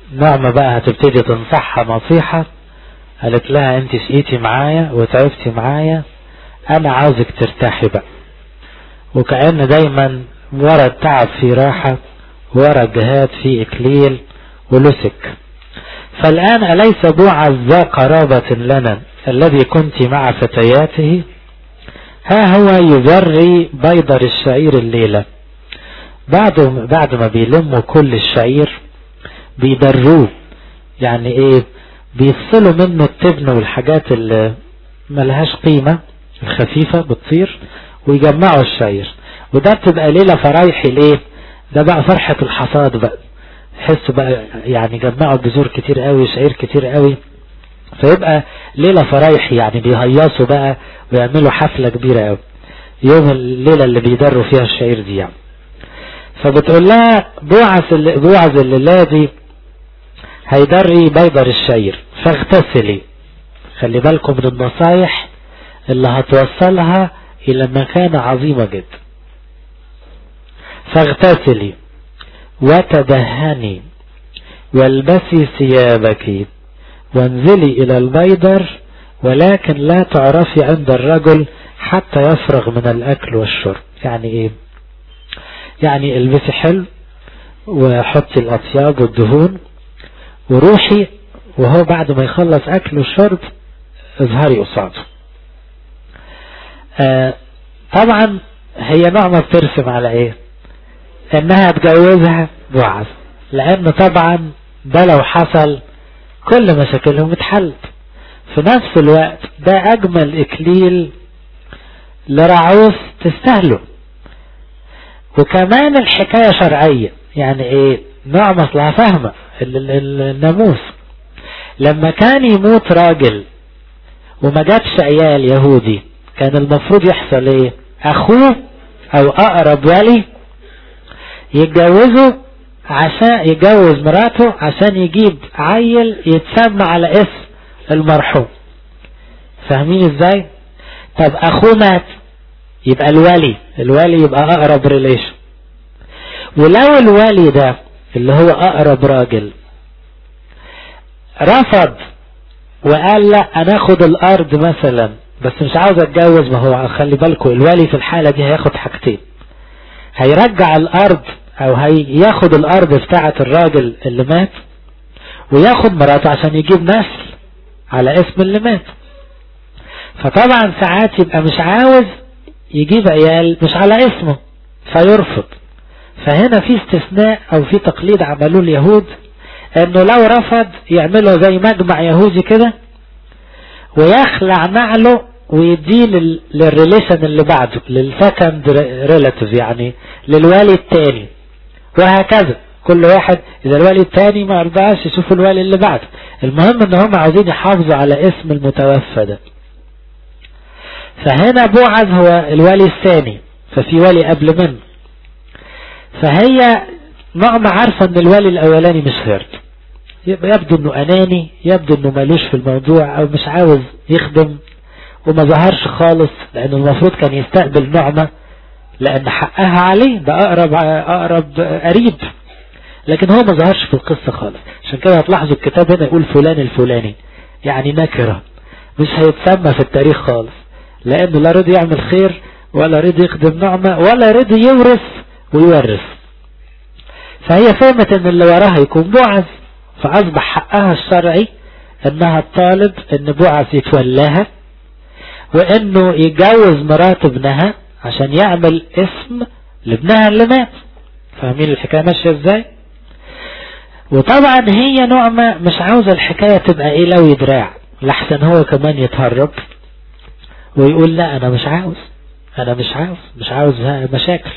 نعمة بقى هتبتدي تنصحها نصيحة، قالت لها انت شقيتي معايا وتعبتي معايا، انا عاوزك ترتاحي بقى. وكأن دايما ورا التعب في راحة، ورا الجهاد في اكليل ولسك. فالآن أليس بوعز ذا قرابة لنا الذي كنت مع فتياته؟ ها هو يذري بيضر الشعير الليلة. بعد ما بيلموا كل الشعير بيدروه، يعني ايه؟ بيفصلوا منه التبن والحاجات اللي ملهاش قيمة الخفيفة بتطير، ويجمعوا الشعير. وده بتبقى ليلة فرايحي. ليه؟ ده بقى فرحة الحصاد بقى، حسوا بقى يعني جمعوا بذور كتير قوي، شعير كتير قوي، فيبقى ليلة فرايحي، يعني بيهيصوا بقى ويعملوا حفلة كبيرة قوي يوم الليلة اللي بيدروا فيها الشعير دي يعني. فبتقول لها بوعز الليلة دي هيدري بيضر الشعير، فاغتسلي. خلي بالكم من النصايح اللي هتوصلها الى مكانة عظيمة جدا. فاغتسلي وتدهني والبسي ثيابك وانزلي الى البيدر، ولكن لا تعرفي عند الرجل حتى يفرغ من الاكل والشرب. يعني ايه؟ يعني البسي حلو وحطي الاطياب والدهون وروحي، وهو بعد ما يخلص اكل وشرب اظهري قصاده. طبعا هي نعمة بترسم على ايه؟ انها تجوزها بوعز، لان طبعا ده لو حصل كل مشاكلهم اتحلت. في نفس الوقت ده اجمل اكليل لرعوس تستاهله. وكمان الحكاية شرعية، يعني ايه؟ نعمة اصلها فاهمة الناموس. لما كان يموت راجل وما جابش عيال يهودي، كان المفروض يحصل ايه؟ اخوه او اقرب ولي يتجوز مراته عشان يجيب عيل يتسمى على اسم المرحوم. فاهمين ازاي؟ طب اخوه مات، يبقى الولي يبقى اقرب ريليشن. ولو الولي ده اللي هو اقرب راجل رفض وقال لا انا اخد الارض مثلا بس مش عاوز اتجوز، ما هو خلي بالكم الولي في الحالة دي هياخد حاجتين: هيرجع الارض او هياخد الارض بتاعة الراجل اللي مات، وياخد مراته عشان يجيب نسل على اسم اللي مات. فطبعا ساعات يبقى مش عاوز يجيب عيال مش على اسمه فيرفض. فهنا في استثناء او في تقليد عملوه اليهود، انه لو رفض يعملوا زي مجمع يهودي كده ويخلع نعله ويديه للريليشن اللي بعده، للسكند ريلاتيف، يعني للوالي التاني، وهكذا كل واحد. اذا الوالي التاني ما رضاش يشوف الوالي اللي بعده. المهم ان هم عاوزين يحافظوا على اسم المتوفى ده. فهنا بوعز هو الوالي الثاني، ففي والي قبل منه. فهي نعمة عارفة ان الوالي الاولاني مش هيرد، يبدو انه اناني، يبدو انه مالوش في الموضوع او مش عاوز يخدم وما ظهرش خالص، لانه المفروض كان يستقبل نعمة لان حقها عليه، ده اقرب قريب. لكن هو ما ظهرش في القصة خالص. عشان كده هتلاحظوا الكتاب هنا يقول فلان الفلاني، يعني نكرة، مش هيتسمى في التاريخ خالص، لانه لا رضي يعمل خير ولا رضي يخدم نعمة ولا رضي يورث ويورث. فهي فهمت ان اللي وراها يكون بوعز، فاصبح حقها الشرعي انها تطالب ان بوعز يتولاها وانه يتجوز مرات ابنها عشان يعمل اسم لابنها اللي مات. فاهمين الحكاية ماشية ازاي؟ وطبعا هي نعمة مش عاوزة الحكاية تبقى ايه لو يدراع، لحسن هو كمان يتهرب ويقول لا انا مش عاوز مشاكل.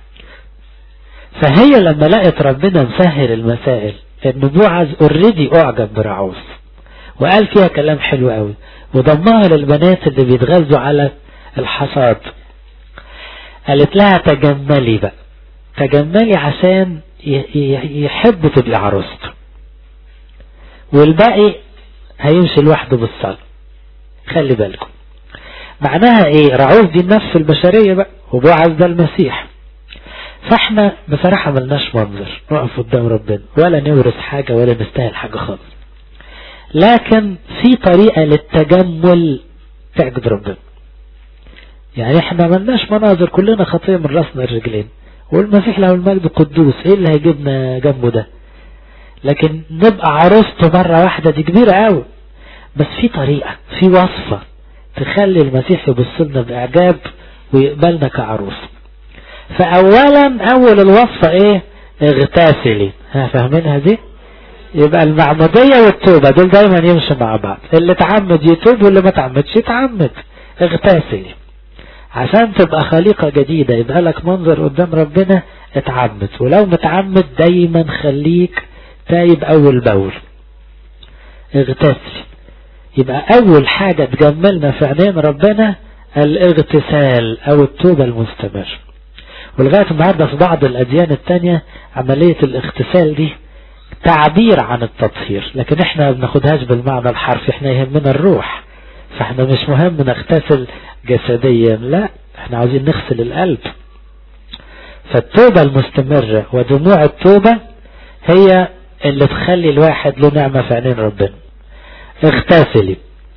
فهي لما لقت ربنا مسهل المسائل، ان بوعز اوريدي اعجب برعوس وقال فيها كلام حلو قوي وضمها للبنات اللي بيتغذوا على الحصاد، قالت لها تجملي بقى، تجملي عشان يحب تبقى عروسته، والباقي هيمشي لوحده بالصلاة. خلي بالكم معناها ايه؟ رعوس دي النفس البشرية بقى، وبوعز ده المسيح. فاحنا بصراحة ملناش منظر نقف قدام ربنا ولا نورث حاجة ولا نستاهل حاجة خالص، لكن في طريقة للتجمل تعجب ربنا. يعني احنا ملناش مناظر، كلنا خطية من راسنا الرجلين، والمسيح له المجد قدوس، ايه اللي هيجيبنا جنبه ده؟ لكن نبقى عروسته مرة واحدة دي كبيرة قوي. بس في طريقة، في وصفة تخلي المسيح يبص لنا بإعجاب ويقبلنا كعروس. فأولا أول الوصفة ايه؟ اغتسلي. فاهمينها دي؟ يبقى المعمودية والتوبة دول دايما يمشوا مع بعض، اللي تعمد يتوب واللي ما تعمدش يتعمد. اغتسلي عشان تبقى خليقة جديدة، يبقى لك منظر قدام ربنا. اتعمد، ولو متعمد دايما خليك تايب أول بول. اغتسل. يبقى أول حاجة تجملنا في عينين ربنا الاغتسال أو التوبة المستمر. ولغاية النهاردة في بعض الأديان التانية عملية الاغتسال دي تعبير عن التطهير، لكن احنا ما بناخدهاش بالمعنى الحرفي، احنا يهمنا الروح. فاحنا مش مهم نغتسل جسديا، لا احنا عاوزين نغسل القلب. فالتوبة المستمرة ودموع التوبة هي اللي تخلي الواحد له نعمة في عينين ربنا. اغتسلي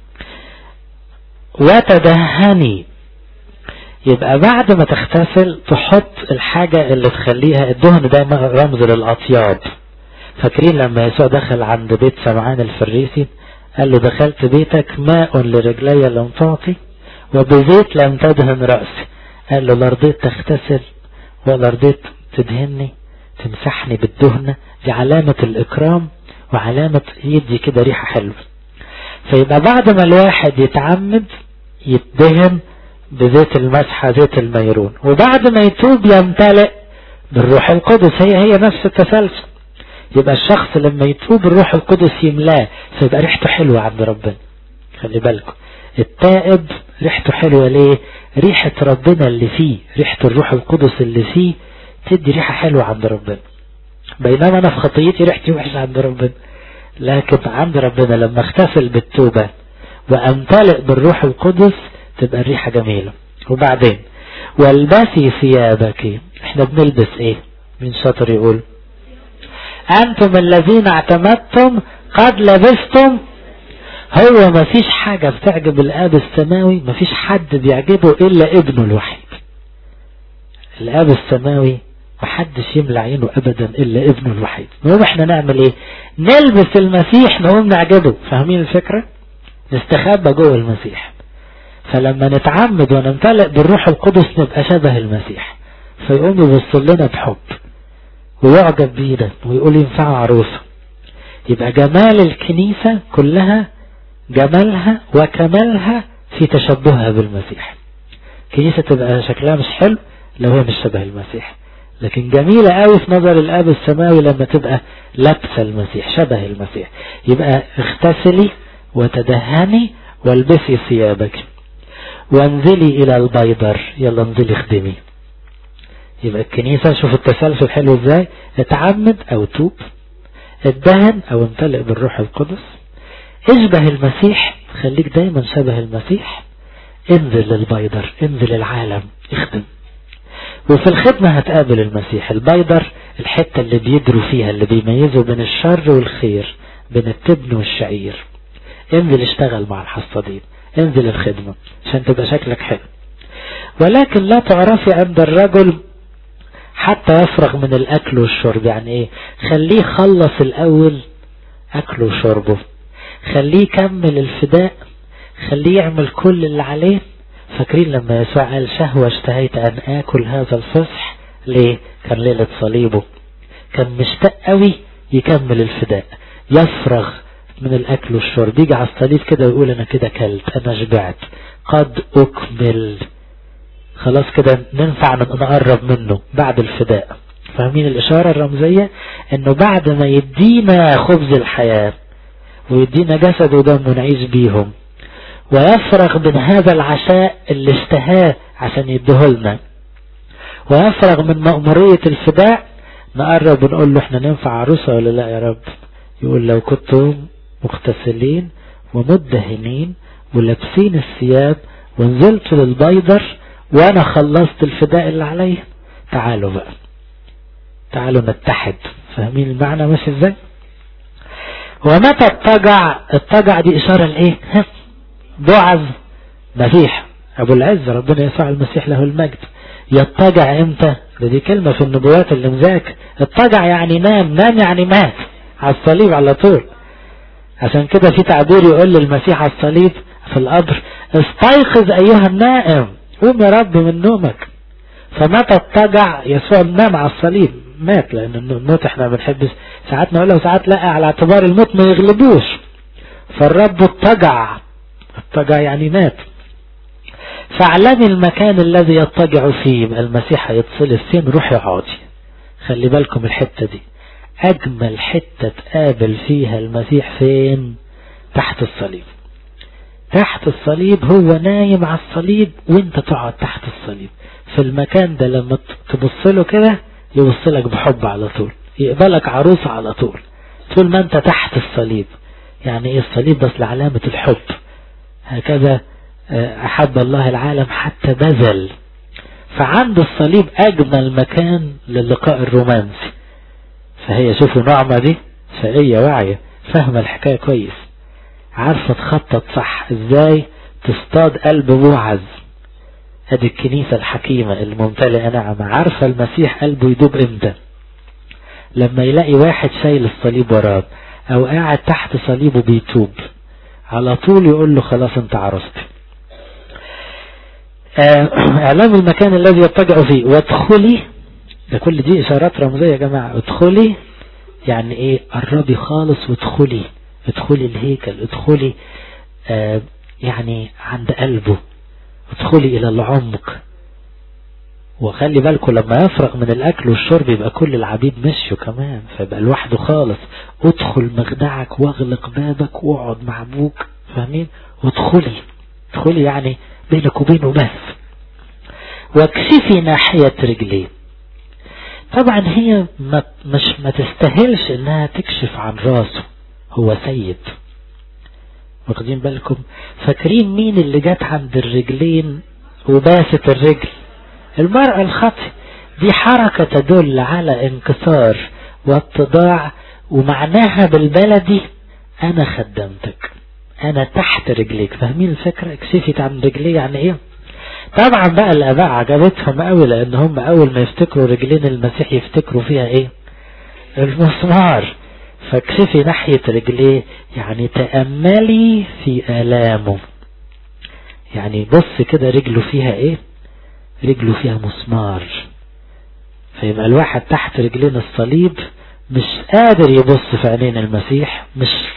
وتدهني. يبقى بعد ما تغتسل تحط الحاجة اللي تخليها، الدهن ده رمز للأطياب. فاكرين لما يسوع دخل عند بيت سمعان الفريسي قال له دخلت بيتك ماء لرجلي لم تعطي وبزيت لم تدهن رأسي. قال له لا رضيت تغتسل ولا رضيت تدهني تمسحني بالدهنة، دي علامة الإكرام وعلامة يدي كده ريحة حلوة. فيبقى بعد ما الواحد يتعمد يتدهن بزيت المسحة زيت الميرون، وبعد ما يتوب يمتلئ بالروح القدس. هي نفس التسلسل. يبقى الشخص لما يتوب الروح القدس يملاه، فيبقى ريحته حلوة عند ربنا. خلي بالكم التائب ريحته حلوة ليه؟ ريحة ربنا اللي فيه، ريحة الروح القدس اللي فيه تدي ريحة حلوة عند ربنا. بينما انا في خطيتي ريحتي وحشة عند ربنا، لكن عند ربنا لما اغتسل بالتوبة وامتلئ بالروح القدس تبقى الريحة جميلة. وبعدين والبسي ثيابك. احنا بنلبس ايه؟ مين شاطر يقول؟ أنتم الذين اعتمدتم قد لبستم. هو ما فيش حاجة بتعجب الآب السماوي، ما فيش حد بيعجبه إلا ابنه الوحيد. الآب السماوي ما حدش يملع عينه أبدا إلا ابنه الوحيد. نقوم احنا نعمل ايه؟ نلبس المسيح، نقوم نعجبه. فاهمين الفكرة؟ نستخبى جوه المسيح. فلما نتعمد ونمتلئ بالروح القدس نبقى شبه المسيح، فيقوم يبص لنا بحب ويعجب بينا ويقول ينفع عروسه. يبقى جمال الكنيسة كلها جمالها وكمالها في تشبهها بالمسيح. كنيسة تبقى شكلها مش حلو لو هي مش شبه المسيح، لكن جميلة قوي في نظر الآب السماوي لما تبقى لابسة المسيح شبه المسيح. يبقى اغتسلي وتدهني والبسي ثيابك وانزلي إلى البيضر. يلا انزلي اخدمي. يبقى الكنيسة شوف التسلسل حلو ازاي، اتعمد او توب، اتدهن او امتلئ بالروح القدس، اشبه المسيح، خليك دايما شبه المسيح، انزل للبيضر، انزل العالم اخدم. وفي الخدمة هتقابل المسيح. البيضر الحتة اللي بيجروا فيها، اللي بيميزوا بين الشر والخير، بين التبن والشعير. انزل اشتغل مع الحصادين، انزل الخدمة عشان تبقى شكلك حلو. ولكن لا تعرفي عند الرجل حتى يفرغ من الأكل والشرب. يعني ايه؟ خليه خلص الأول أكله وشربه، خليه يكمل الفداء، خليه يعمل كل اللي عليه. فاكرين لما يسوع قال شهوة اشتهيت أن آكل هذا الفصح؟ ليه؟ كان ليلة صليبه، كان مشتاق قوي يكمل الفداء، يفرغ من الأكل والشرب، يجي على الصليب كده ويقول أنا كده كلت، أنا شبعت، قد أكمل. خلاص كده ننفع نقرب منه بعد الفداء. فاهمين الإشارة الرمزية؟ إنه بعد ما يدينا خبز الحياة ويدينا جسد ودم ونعيش بيهم، ويفرغ من هذا العشاء اللي اشتهاه عشان يديهولنا، ويفرغ من مأمورية الفداء، نقرب ونقول له احنا ننفع عروسة ولا لا يا رب؟ يقول لو كنتم مغتسلين ومدهنين ولابسين الثياب ونزلت للبيضر وانا خلصت الفداء اللي عليه، تعالوا بقى تعالوا نتحد. فاهمين المعنى ماشي ازاي؟ ومتى التجع دي اشارة لايه؟ بوعز مسيح ابو العز ربنا يسوع المسيح له المجد. يتجع امتى؟ دي كلمة في النبوات اللي مذاك. التجع يعني نام يعني مات على الصليب على طول. عشان كده في تعبير يقول للمسيح على الصليب في القبر استيقظ ايها النائم، قوم يا رب من نومك. فمتى التجع؟ يسوع نام على الصليب مات، لان الموت احنا ما بنحبش ساعات نقول له وساعات لا، على اعتبار الموت ما يغلبوش. فالرب التجع يعني مات. فاعلمي المكان الذي يضطجع فيه، يبقى المسيح هيتصلب فين؟ روحي اقعدي. خلي بالكم الحتة دي اجمل حتة تقابل فيها المسيح فين؟ تحت الصليب. تحت الصليب، هو نايم على الصليب وانت تقعد تحت الصليب. في المكان ده لما تبص له كده يبص لك بحب على طول، يقبلك عروسة على طول طول ما انت تحت الصليب. يعني ايه الصليب؟ بس لعلامة الحب. هكذا احب الله العالم حتى بذل. فعند الصليب اجمل مكان للقاء الرومانسي. فهي شوفوا نعمة دي شقية واعية فاهمة الحكاية كويس، عارفة تخطط صح ازاي تصطاد قلب بوعز. هذه الكنيسة الحكيمة الممتلئة نعمة، عارفة المسيح قلبه يدوب امتى؟ لما يلاقي واحد شايل الصليب وراه او قاعد تحت صليبه بيتوب على طول يقول له خلاص انت عرفتي. اعلام المكان الذي يضطجع فيه. وادخلي، ده كل دي اشارات رمزية يا جماعة. ادخلي يعني ايه؟ قربي خالص وادخلي الهيكل، ادخلي يعني عند قلبه، ادخلي الى العمق. وخلي بالكم لما يفرق من الاكل والشرب يبقى كل العبيد مشوا كمان، فيبقى لوحده خالص. ادخل مخدعك واغلق بابك واقعد مع ابوك. فاهمين؟ ادخلي يعني بينك وبينه بس. واكشفي ناحية رجليه. طبعا هي ما تستاهلش انها تكشف عن راسه، هو سيد. واخدين بالكم؟ فاكرين مين اللي جت عند الرجلين وباست الرجل؟ المرأة الخاطئة. دي حركة تدل على انكسار واتضاع، ومعناها بالبلدي انا خدمتك، انا تحت رجليك. فاهمين الفكرة؟ اكشفت عن رجليه يعني ايه؟ طبعا بقى الاباء عجبتهم قوي، لان هم اول ما يفتكروا رجلين المسيح يفتكروا فيها ايه؟ المسمار. فاكشفي ناحية رجليه يعني تأملي في آلامه. يعني بص كده رجله فيها ايه؟ رجله فيها مسمار. فيبقى الواحد تحت رجلين الصليب مش قادر يبص في عينين المسيح،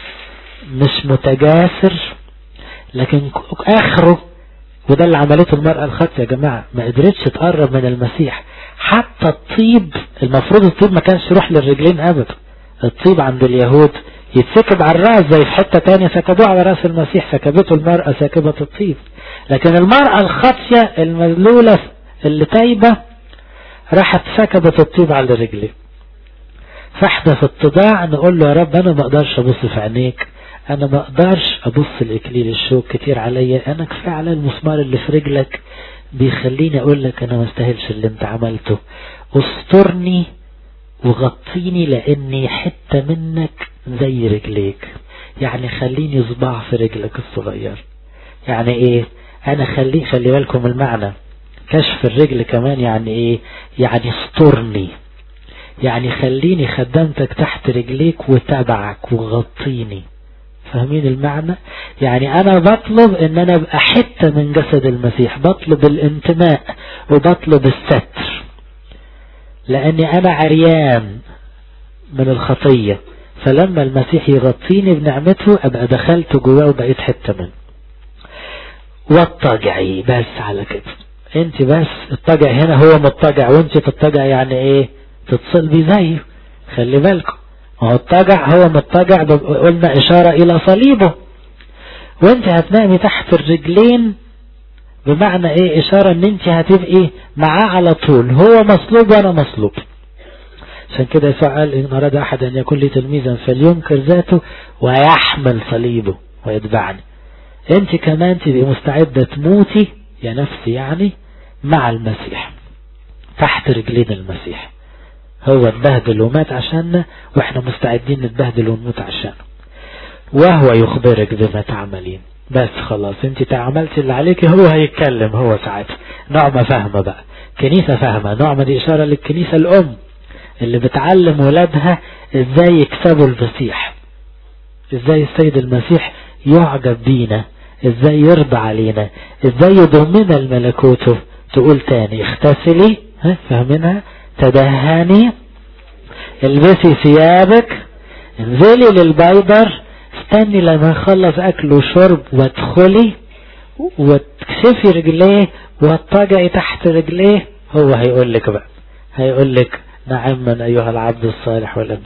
مش متجاسر، لكن اخره. وده اللي عملته المرأة الخاطئة يا جماعة، ما قدرتش تقرب من المسيح. حتى الطيب، المفروض الطيب ما كانش يروح للرجلين ابدا. الطيب عند اليهود يتسكب على الرأس، زي في حتة تانية سكبوه على رأس المسيح، سكبته المرأة ساكبة الطيب. لكن المرأة الخاطئة المذلولة اللي تايبة راحت سكبت الطيب على رجليه. فاحنا في اتضاع نقول له يا رب انا ما اقدرش ابص في عينيك، انا ما اقدرش ابص الاكليل الشوك كتير عليا، انا كفايه على المسمار اللي في رجلك بيخليني اقول لك انا ما استاهلش اللي انت عملته. استرني وغطيني لاني حتة منك زي رجليك. يعني خليني صباع في رجلك الصغير. يعني ايه؟ انا خلي بالكم المعنى. كشف الرجل كمان يعني ايه؟ يعني استرني، يعني خليني خدمتك تحت رجليك وتابعك وغطيني. فاهمين المعنى؟ يعني انا بطلب ان انا ابقى حتة من جسد المسيح، بطلب الانتماء وبطلب الستر، لاني انا عريان من الخطية. فلما المسيح يغطيني بنعمته ابقى دخلت جواه وبقيت حتة منه. واضطجعي بس على كده. انت بس الطجع هنا هو مضطجع وانت تضطجع يعني ايه؟ تتصلبي زيه. خلي بالكم، هو الطجع هو مضطجع، قلنا اشارة الى صليبه، وانت هتنامي تحت الرجلين بمعنى ايه؟ اشارة ان انت هتبقي معاه على طول، هو مصلوب وانا مصلوب. عشان كده يسوع قال ان اراد احد ان يكون لي تلميذا فلينكر ذاته ويحمل صليبه ويتبعني. انت كمان تبقي مستعدة تموتي يا نفسي يعني مع المسيح تحت رجلين المسيح. هو اتبهدل ومات عشاننا، واحنا مستعدين نتبهدل ونموت عشانه. وهو يخبرك بما تعملين. بس خلاص انت عملت اللي عليك، هو هيتكلم هو ساعتها. نعمة فاهمة بقى، كنيسة فاهمة. نعمة دي اشارة للكنيسة الام اللي بتعلم ولادها ازاي يكسبوا المسيح، ازاي السيد المسيح يعجب بينا، ازاي يرضى علينا، ازاي يضمنا الملكوته. تقول تاني اغتسلي، فاهمينها؟ تدهني، البسي ثيابك، انزلي للبيدر، استني لما يخلص اكل وشرب وادخلي وتكشفي رجليه واتجعي تحت رجليه. هو هيقول لك بقى، هيقول لك نعما ايها العبد الصالح والامين.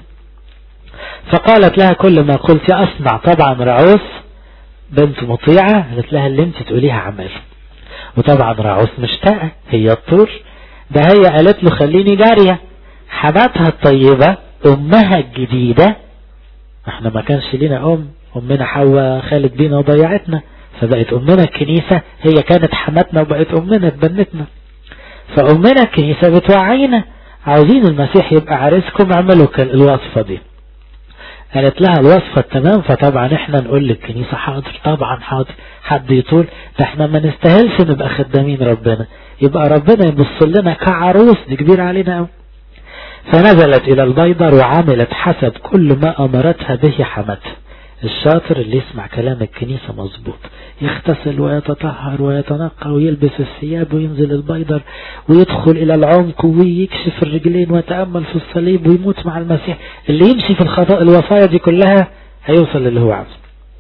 فقالت لها كل ما قلت اصنع. طبعا رعوس بنت مطيعة قالت لها اللي انت تقوليها عمل. وطبعا رعوس مشتاقة، هي الطول ده، هي قالت له خليني جارية. حماتها الطيبة امها الجديدة، احنا ما كانش لنا امنا حواء خالد بينا وضيعتنا، فبقت امنا الكنيسة هي كانت حماتنا وبقت امنا اتبنتنا. فامنا الكنيسة بتوعينا عاوزين المسيح يبقى عريسكم، اعملوا الوصفة دي. قالت لها الوصفة تمام. فطبعا احنا نقول للكنيسة حاضر، طبعا حاضر. حد يطول ده احنا ما نستاهلش نبقى خدامين ربنا، يبقى ربنا يبص لنا كعروس، دي كبيرة علينا قوي. فنزلت الى البيدر وعملت حسب كل ما امرتها به حماتها. الشاطر اللي يسمع كلام الكنيسة مظبوط، يغتسل ويتطهر ويتنقى ويلبس الثياب وينزل البيدر ويدخل الى العمق ويكشف الرجلين ويتأمل في الصليب ويموت مع المسيح. اللي يمشي في الوصايا دي كلها هيوصل اللي هو عاوزه.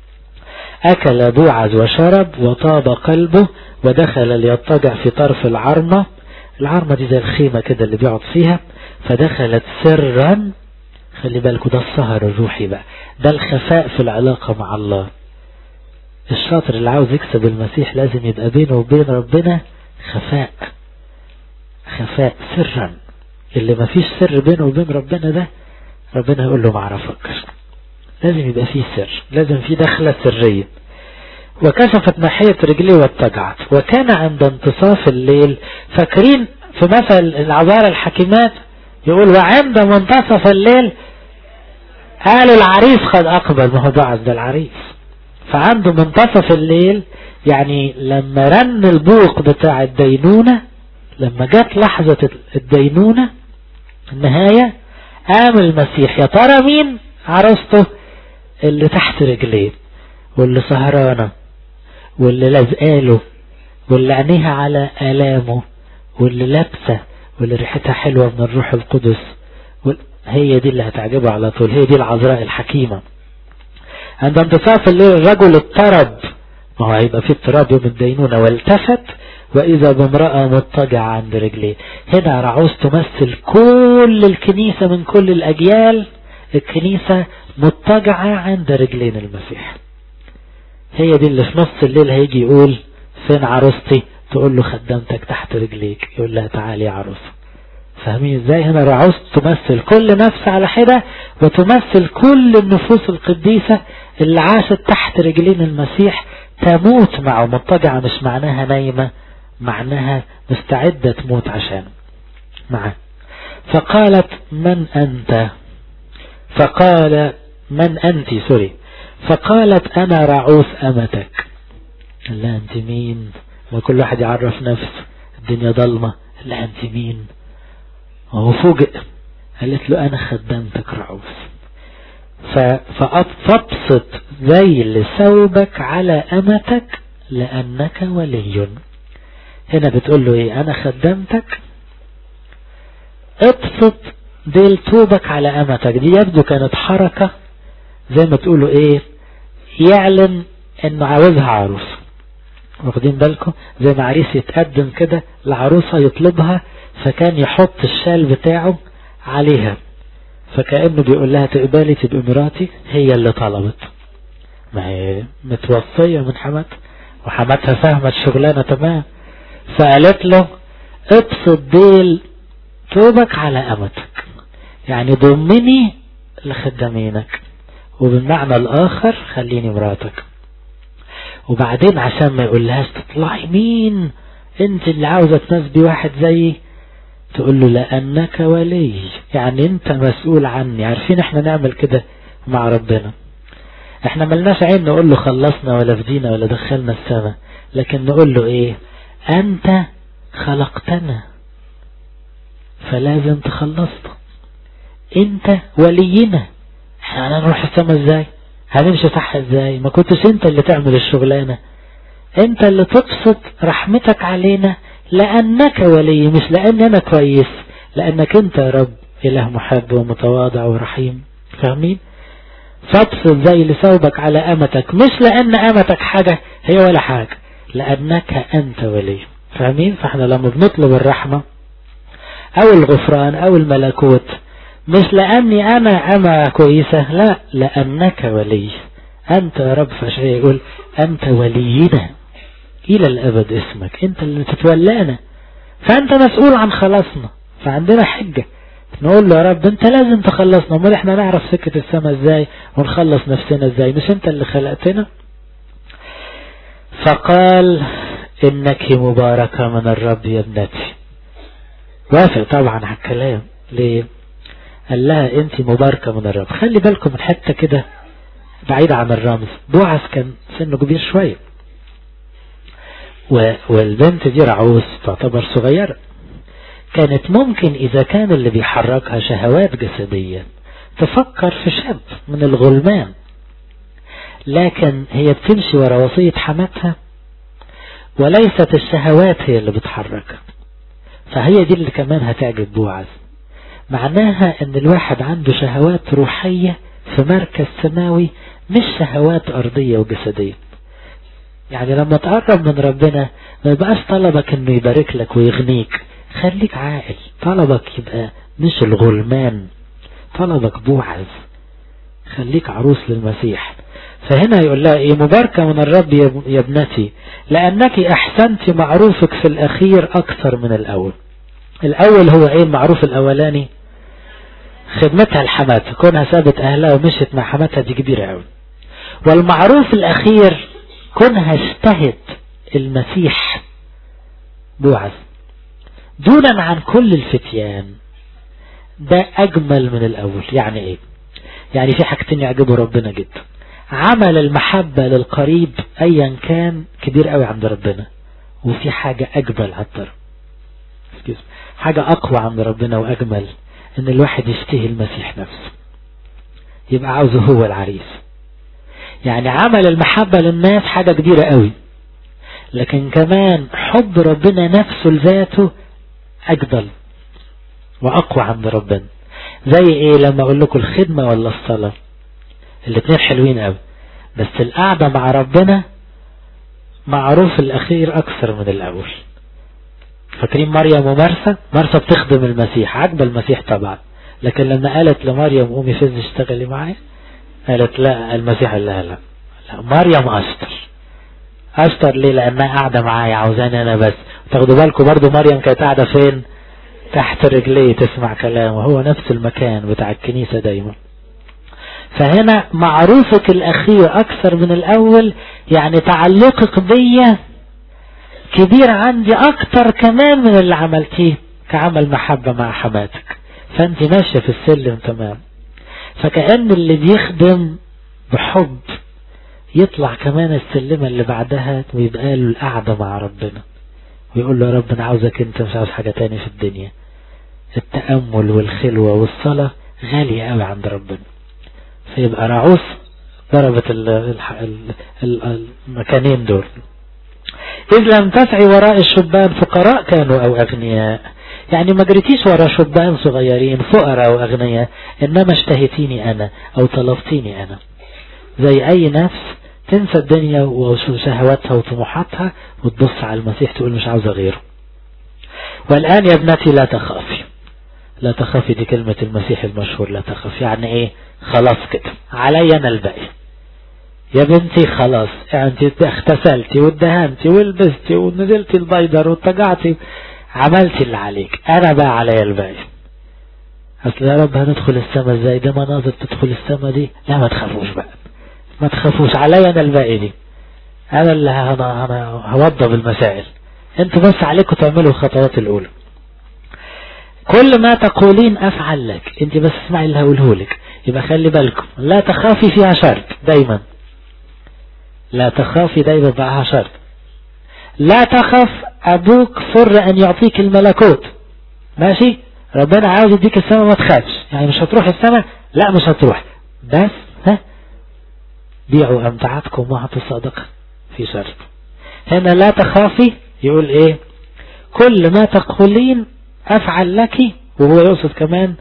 اكل بوعز وشرب وطاب قلبه ودخل ليضطجع في طرف العرمة. العرمة دي زي الخيمة كده اللي بيقعد فيها. فدخلت سرا، خلي بالكوا ده السهر الروحي بقى، ده الخفاء في العلاقة مع الله. الشاطر اللي عاوز يكسب المسيح لازم يبقى بينه وبين ربنا خفاء، خفاء سرا. اللي ما فيش سر بينه وبين ربنا ده ربنا يقول له ما عرفكش. لازم يبقى فيه سر، لازم فيه دخلة سرية. وكشفت ناحية رجليه واتجعت. وكان عند انتصاف الليل، فاكرين في مثل العذارى الحكيمات يقول وعند منتصف الليل قالوا العريس قد أقبل. ما هو بعد ده العريس. فعنده منتصف الليل يعني لما رن البوق بتاع الدينونة، لما جت لحظة الدينونة النهاية، قام المسيح. يا ترى مين عروسته؟ اللي تحت رجليه واللي سهرانة واللي لازقاله واللي عينيها على آلامه واللي لابسة واللي ريحتها حلوة من الروح القدس. هي دي اللي هتعجبه على طول، هي دي العذراء الحكيمة. عند انتصاف الليل الرجل اضطرب، ما هو هيبقى فيه اضطراب يوم الدينونة، والتفت وإذا بامرأة مضطجعة عند رجليه. هنا رعوز تمثل كل الكنيسة من كل الأجيال. الكنيسة مضطجعة عند رجلين المسيح. هي دي اللي في نص الليل هيجي يقول فين عروستي؟ تقول له خدمتك تحت رجليك. يقول لها تعالي يا عروسة. فاهمين ازاي؟ هنا رعوز تمثل كل نفس على حدة، وتمثل كل النفوس القديسة اللي عاشت تحت رجلين المسيح، تموت معه. مضطجعة مش معناها نايمة، معناها مستعدة تموت عشان معه. فقالت من أنت؟ فقال من أنت سوري. فقالت أنا رعوس أمتك. قال لها أنت مين؟ وكل واحد يعرف نفسه، الدنيا ضلمة. قال لها أنت مين؟ وهو فوجئ. قالت له أنا خدمتك رعوس. فابسط ذيل ثوبك على أمتك لأنك ولي. هنا بتقول له ايه؟ أنا خدمتك، ابسط ذيل ثوبك على أمتك. دي يبدو كانت حركة زي ما تقولوا ايه، يعلن انه عاوزها عروس. واخدين بالكم؟ زي ما عريس يتقدم كده لعروسة يطلبها، فكان يحط الشال بتاعه عليها، فكأنه بيقول لها تقبلي تبقى مراتي. هي اللي طلبت، ما هي متوصية من حماتها، وحماتها فاهمة الشغلانة تمام. فقالت له ابسط ديل ثوبك على أمتك، يعني ضمني لخدامينك، وبالمعنى الآخر خليني مراتك. وبعدين عشان ما يقولهاش تطلعي مين انت اللي عاوزة تناسبي واحد زيي، تقول له لأنك ولي، يعني انت مسؤول عني. عارفين احنا نعمل كده مع ربنا، احنا ملناش عين نقول له خلصنا ولا فدينا ولا دخلنا السماء، لكن نقول له ايه؟ انت خلقتنا فلازم تخلصنا، انت ولينا. احنا هنروح السماء ازاي؟ هنمشي صح ازاي؟ ما كنتش انت اللي تعمل الشغلانة، انت اللي تبسط رحمتك علينا لأنك ولي، مش لأن أنا كويس، لأنك أنت يا رب إله محب ومتواضع ورحيم. فاهمين؟ فابسط زي لثوبك على أمتك، مش لأن أمتك حاجة هي ولا حاجة، لأنك أنت ولي. فاهمين؟ فاحنا لما بنطلب الرحمة أو الغفران أو الملكوت، مش لأني أنا كويسة، لا، لأنك ولي. أنت يا رب، فأشعياء يقول أنت ولينا إلى الأبد، اسمك أنت اللي تتولانا، فأنت مسؤول عن خلاصنا. فعندنا حجة نقول له يا رب أنت لازم تخلصنا، امال احنا نعرف سكة السماء ازاي ونخلص نفسنا ازاي؟ مش أنت اللي خلقتنا؟ فقال إنك مباركة من الرب يا ابنتي. وافق طبعا على الكلام. ليه؟ قال لها أنت مباركة من الرب. خلي بالكم من حتة كده بعيد عن الرمز. بوعز كان سنه كبير شوية، والبنت دي رعوز تعتبر صغيرة، كانت ممكن إذا كان اللي بيحركها شهوات جسدية تفكر في شاب من الغلمان، لكن هي بتمشي ورا وصية حماتها، وليست الشهوات هي اللي بتحركها. فهي دي اللي كمان هتعجب بوعز، معناها ان الواحد عنده شهوات روحية في مركز سماوي، مش شهوات أرضية وجسدية. يعني لما تقرب من ربنا ما يبقاش طلبك انه يبارك لك ويغنيك، خليك عاقل، طلبك يبقى مش الغلمان، طلبك بوعز، خليك عروس للمسيح. فهنا يقول لها ايه؟ مباركة من الرب يا ابنتي لأنك أحسنت معروفك في الأخير أكثر من الأول. الأول هو ايه المعروف الأولاني؟ خدمتها لحماتها، كونها سابت أهلها ومشت مع حماتها، دي كبيرة قوي. والمعروف الأخير كونها اشتهت المسيح بوعز دونا عن كل الفتيان. ده أجمل من الأول. يعني إيه؟ يعني في حاجتين يعجبوا ربنا جدا. عمل المحبة للقريب أيا كان كبير قوي عند ربنا، وفي حاجة أجمل أكتر، حاجة أقوى عند ربنا وأجمل، إن الواحد يشتهي المسيح نفسه، يبقى عاوزه هو العريس. يعني عمل المحبة للناس حاجة كبيرة قوي، لكن كمان حب ربنا نفسه لذاته أجمل وأقوى عند ربنا. زي إيه؟ لما أقول لكم الخدمة ولا الصلاة، الاثنين حلوين قوي، بس القعدة مع ربنا معروف الأخير أكثر من الأول. فاكرين مريم ومرسى؟ مرسى بتخدم المسيح، عجب المسيح طبعا، لكن لما قالت لمريم قومي فز اشتغلي معايا، قالت لا، المسيح قال لها لا، مريم أشطر. ليه؟ لأنها قاعدة معايا، عاوزاني أنا بس. تاخدوا بالكم برضو مريم كانت قاعدة فين؟ تحت رجليه تسمع كلامه، هو نفس المكان بتاع الكنيسة دايما. فهنا معروفك الأخير أكثر من الأول، يعني تعلقك بيا كبير عندي أكتر كمان من اللي عملتيه كعمل محبة مع حماتك. فأنت ماشية في السلم تمام. فكأن اللي بيخدم بحب يطلع كمان السلمة اللي بعدها ويبقى له القعدة مع ربنا، ويقول له يا رب أنا عاوزك أنت، مش عاوز حاجة تاني في الدنيا. التأمل والخلوة والصلاة غالية قوي عند ربنا. فيبقى رعوس ضربت المكانين دول. إذ لم تسعي وراء الشبان فقراء كانوا أو أغنياء، يعني ما جريتيش ورا شبان صغيرين فقراء أو أغنياء، إنما اشتهيتيني أنا أو طلبتيني أنا. زي أي نفس تنسى الدنيا وشهواتها وطموحاتها وتبص على المسيح تقول مش عاوزة غيره. والآن يا ابنتي لا تخافي. لا تخافي دي كلمة المسيح المشهور، لا تخاف يعني ايه؟ خلاص كده علي انا الباقي يا بنتي، خلاص انت اغتسلتي وادهنتي ولبستي ونزلتي البيدر واتجعتي، عملتي اللي عليك، انا بقى علي الباقي. اصل يا رب هندخل السماء ازاي؟ ده مناظر تدخل السماء دي، لا ما تخافوش بقى، ما تخافوش، علي انا الباقي دي، انا اللي هوضب المسائل، انتوا بس عليكم تعملوا الخطوات الاولى. كل ما تقولين أفعل لك. انت بس اسمعي اللي هقوله لك. يبقى خلي بالكم، لا تخافي فيها شرط دايما، لا تخافي دايما معها شرط. لا تخف، أبوك سر أن يعطيك الملكوت. ماشي، ربنا عاوز يديك السماء، ما تخافش. يعني مش هتروح السماء، لا مش هتروح، بس بيعوا أمتعتكم واعطوا الصدقة. في شرط هنا، لا تخافي. يقول ايه؟ كل ما تقولين أفعل لك. وهو يقصد كمان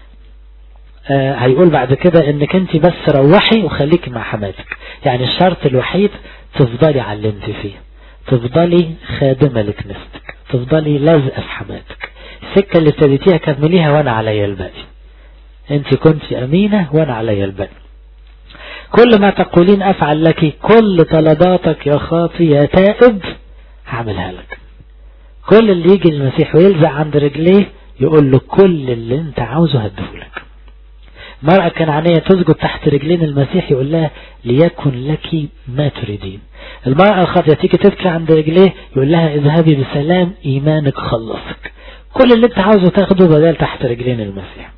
هيقول بعد كده انك انت بس روحي وخليكي مع حماتك. يعني الشرط الوحيد تفضلي على اللي انت فيه، تفضلي خادمة لكنيستك، تفضلي لازقة في حماتك. السكة اللي ابتديتيها كمليها وانا عليا الباقي. انت كنت امينة وانا عليا الباقي. كل ما تقولين افعل لك، كل طلباتك يا خاطي يا تائب هعملها لك. كل اللي يجي المسيح ويلزق عند رجليه يقول له كل اللي انت عاوزه هديهولك. مرأة كنعانية تسجد تحت رجلين المسيح يقول لها ليكن لك ما تريدين. المرأة الخاطئة تيجي تبكي عند رجليه يقول لها اذهبي بسلام ايمانك خلصك. كل اللي انت عاوزه تاخده بدل تحت رجلين المسيح.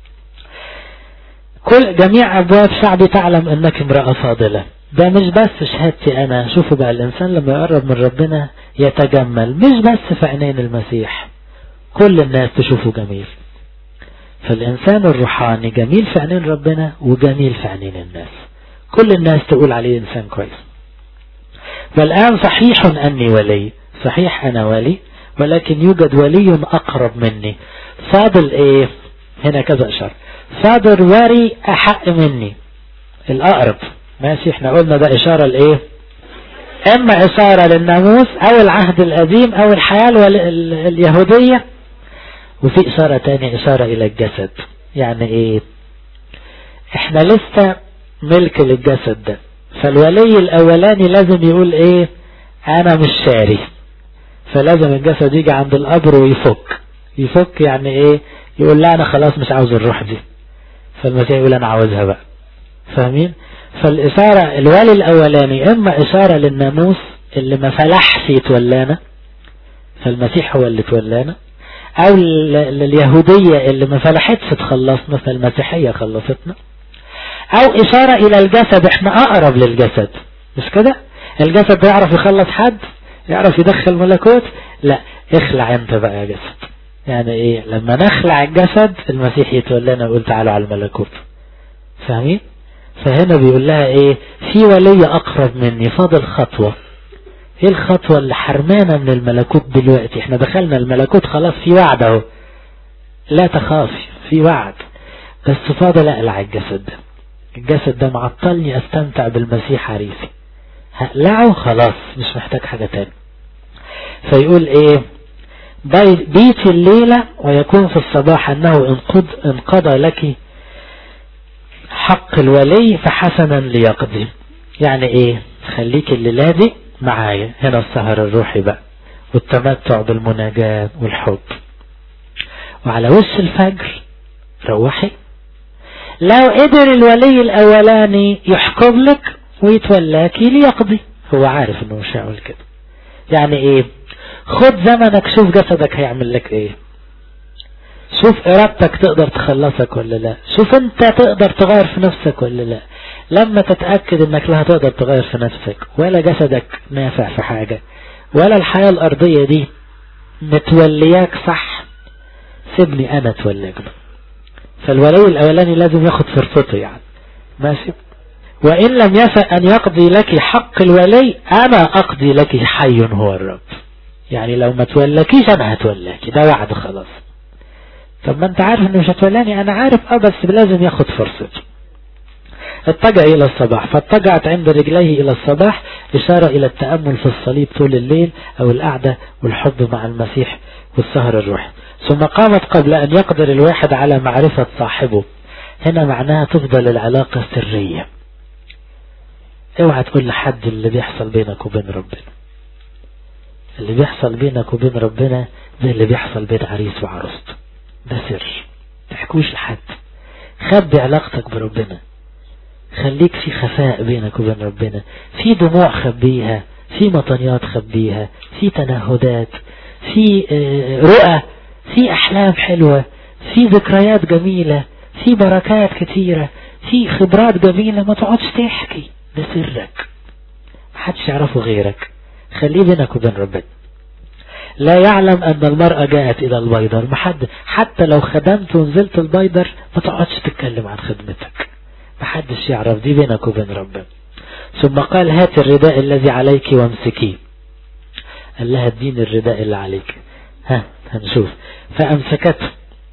كل جميع ابواب شعبي تعلم انك امرأة فاضلة. ده مش بس شهادتي انا. شوفوا بقى، الانسان لما يقرب من ربنا يتجمل، مش بس في عينين المسيح، كل الناس تشوفه جميل. فالإنسان الروحاني جميل في عينين ربنا وجميل في عينين الناس. كل الناس تقول عليه إنسان كويس. والآن صحيح أني ولي، صحيح أنا ولي، ولكن يوجد ولي أقرب مني. فاضل إيه هنا؟ كذا إشارة. فاضل وري أحق مني، الأقرب. ماشي، احنا قلنا ده إشارة لإيه؟ إما إشارة للناموس أو العهد القديم أو الحياة اليهودية، وفي إشارة تانية إشارة إلى الجسد. يعني إيه؟ إحنا لسه ملك للجسد ده. فالولي الأولاني لازم يقول إيه؟ أنا مش شاري. فلازم الجسد يجي عند القبر ويفك يعني إيه؟ يقول لا أنا خلاص مش عاوز الروح دي. فالمسيح يقول أنا عاوزها بقى. فاهمين؟ فالإشارة الولي الأولاني إما إشارة للناموس اللي ما فلحش يتولانا، فالمسيح هو اللي تولانا، او لليهودية اللي ما فلحتش تخلصنا فالمسيحية خلصتنا، او اشارة الى الجسد. احنا اقرب للجسد، مش كده؟ الجسد ده يعرف يخلص حد، يعرف يدخل ملكوت؟ لا، اخلع انت بقى يا جسد. يعني ايه؟ لما نخلع الجسد المسيح يتولانا ويقول تعالوا على الملكوت. فاهمين؟ فهنا بيقول لها ايه؟ في ولي اقرب مني، فاضل خطوة. ايه الخطوة اللي حرمانا من الملكوت دلوقتي؟ احنا دخلنا الملكوت خلاص، في وعد اهو، لا تخافي، في وعد، بس فاضل اقلع الجسد ده. الجسد ده معطلني استمتع بالمسيح عريسي، هقلعه خلاص مش محتاج حاجة تاني. فيقول ايه؟ بيتي الليلة ويكون في الصباح انه انقضى لك حق الولي فحسنا ليقضي. يعني ايه؟ خليك الليلة دي معايا هنا، السهر الروحي بقى والتمتع بالمناجاة والحب، وعلى وش الفجر روحي. لو قدر الولي الأولاني يحكم لك ويتولاكي ليقضي، هو عارف انه مش هيعمل كده. يعني ايه؟ خد زمنك، شوف جسدك هيعمل لك ايه، شوف ارادتك تقدر تخلصك ولا لا، شوف انت تقدر تغير في نفسك ولا لا. لما تتأكد انك لا هتقدر تغير في نفسك ولا جسدك نافع في حاجة ولا الحياة الارضية دي متولياك صح، سيبني انا اتولاك. فالولي الاولاني لازم ياخد فرصته يعني. ماشي. وان لم يشأ ان يقضي لك حق الولي انا اقضي لك حي هو الرب. يعني لو ما تولاكيش انا هتولاكي، ده وعد خلاص. طب ما انت عارف انه مش هتولاني، انا عارف بس لازم ياخد فرصته. اتجع الى الصباح، فاتجعت عند رجليه الى الصباح، اشارة الى التأمل في الصليب طول الليل او القعدة والحب مع المسيح والسهر الروحي. ثم قامت قبل ان يقدر الواحد على معرفة صاحبه. هنا معناها تفضل العلاقة سرية. اوعى تقول لحد اللي بيحصل بينك وبين ربنا. اللي بيحصل بينك وبين ربنا زي اللي بيحصل بين عريس وعروسته، ده سر، تحكوش لحد. خبي علاقتك بربنا، خليك في خفاء بينك وبين ربنا، في دموع خبيها، في مطنيات خبيها، في تنهدات، في رؤى، في أحلام حلوة، في ذكريات جميلة، في بركات كتيرة، في خبرات جميلة. ما تقعدش تحكي، ده سرك محدش يعرفه غيرك، خليه بينك وبين ربنا. لا يعلم أن المرأة جاءت إلى البيدر. حتى لو خدمت ونزلت البيدر ما تقعدش تتكلم عن خدمتك، محدش يعرف، دي بينك وبين ربنا. ثم قال هات الرداء الذي عليك وامسكيه. قال لها اديني الرداء اللي عليك. هنشوف. فأمسكته.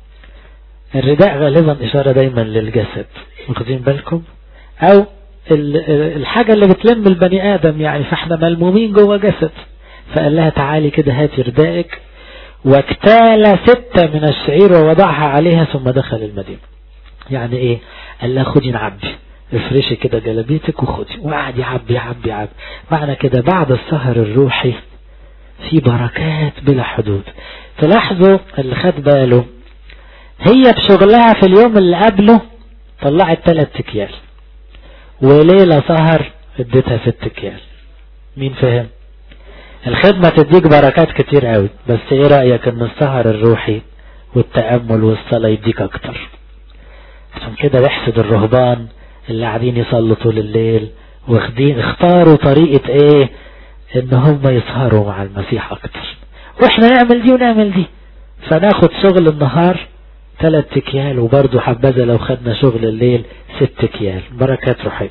الرداء غالبا إشارة دايما للجسد، واخدين بالكم؟ أو الحاجة اللي بتلم البني آدم يعني، فاحنا ملمومين جوه جسد. فقال لها تعالي كده هاتي ردائك. واكتال 6 من الشعير ووضعها عليها ثم دخل المدينة. يعني ايه؟ قال لها خدي نعبي، افرشي كده جلبيتك وخدي. وقعد يعبي يعبي يعبي. معنى كده بعد السهر الروحي في بركات بلا حدود. تلاحظوا اللي خد باله، هي بشغلها في اليوم اللي قبله طلعت 3 أكيال، وليلة سهر اديتها 6 أكيال. مين فهم؟ الخدمة تديك بركات كتير قوي، بس ايه رأيك ان السهر الروحي والتأمل والصلاة يديك اكتر؟ عشان كده بيحسد الرهبان اللي قاعدين يصلوا طول الليل، واخدين اختاروا طريقة ايه؟ ان هم يسهروا مع المسيح اكتر. واحنا نعمل دي ونعمل دي، فناخد شغل النهار 3 أكيال، وبرضو حبذا لو خدنا شغل الليل 6 أكيال. بركات روحية.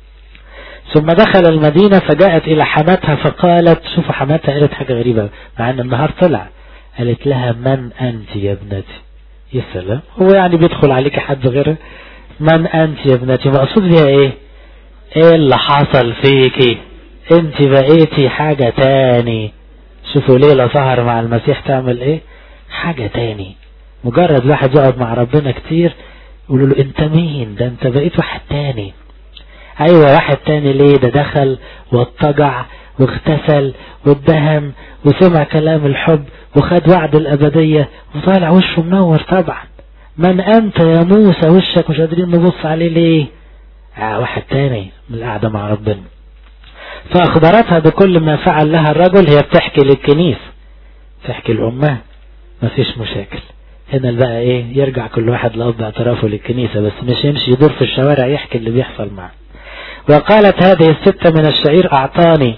ثم دخل المدينة فجاءت إلى حماتها فقالت، شوفوا حماتها قالت حاجة غريبة مع أن النهار طلع، قالت لها من أنت يا ابنتي؟ يا سلام، هو يعني بيدخل عليك حد غيره؟ من أنت يا ابنتي، مقصود بها إيه؟ إيه اللي حصل فيكي؟ أنت بقيتي حاجة تاني. شوفوا ليلة سهر مع المسيح تعمل إيه؟ حاجة تاني. مجرد واحد يقعد مع ربنا كتير يقولوا له أنت مين؟ ده أنت بقيت واحد تاني. ايوه واحد تاني. ليه؟ ده دخل واتجع واغتسل واتدهم وسمع كلام الحب وخد وعد الابدية وطالع وشه منور طبعا. من انت يا موسى؟ وشك مش قادرين نبص عليه ليه؟ واحد تاني من القعدة مع ربنا. فاخبرتها بكل ما فعل لها الرجل. هي بتحكي للكنيسة، تحكي لأمها، مفيش مشاكل. هنا بقى ايه؟ يرجع كل واحد لأب اعترافه للكنيسة، بس مش يمشي يدور في الشوارع يحكي اللي بيحصل معه. وقالت هذه 6 من الشعير أعطاني،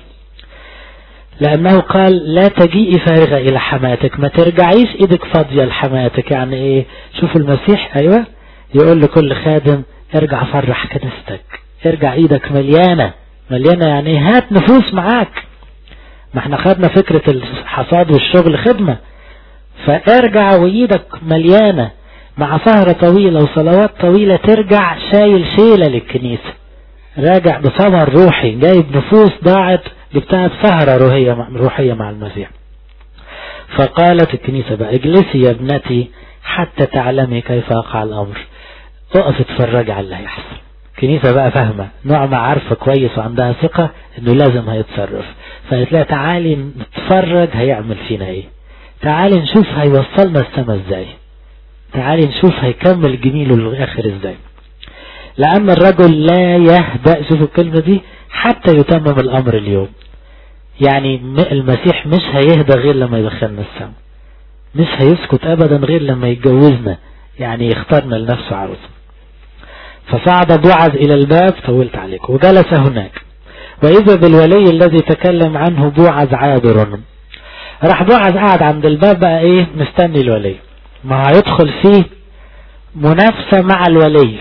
لأنه قال لا تجيئي فارغة إلى حماتك، ما ترجعيش إيدك فاضية لحماتك. يعني إيه؟ شوفوا المسيح أيوة يقول لكل خادم ارجع فرح كنيستك، ارجع إيدك مليانة. مليانة يعني هات نفوس معاك. ما احنا خدنا فكرة الحصاد والشغل خدمة، فارجع وإيدك مليانة مع سهرة طويلة وصلوات طويلة، ترجع شايل شيلة للكنيسة، راجع بثمر روحي، جايب نفوس ضاعت جبتها بسهرة روحية مع المسيح. فقالت الكنيسة بقى اجلسي يا ابنتي حتى تعلمي كيف يقع الأمر. اقف اتفرج على اللي هيحصل. الكنيسة بقى فاهمة، نوع عارفة كويس وعندها ثقة انه لازم هيتصرف. فقالت لها تعالي نتفرج هيعمل فينا ايه، تعالي نشوف هيوصلنا السما ازاي، تعالي نشوف هيكمل جميله للآخر ازاي. لأن الرجل لا يهدأ، شوفوا الكلمة دي، حتى يتمم الأمر اليوم. يعني المسيح مش هيهدأ غير لما يدخلنا السماء، مش هيسكت أبدا غير لما يتجوزنا، يعني يختارنا لنفسه عروس. فصعد بوعز إلى الباب، طولت عليكم، وجلس هناك، وإذا بالولي الذي تكلم عنه بوعز عابر. راح بوعز قاعد عند الباب بقى ايه؟ مستني الولي، ما هيدخل فيه منافسة مع الولي.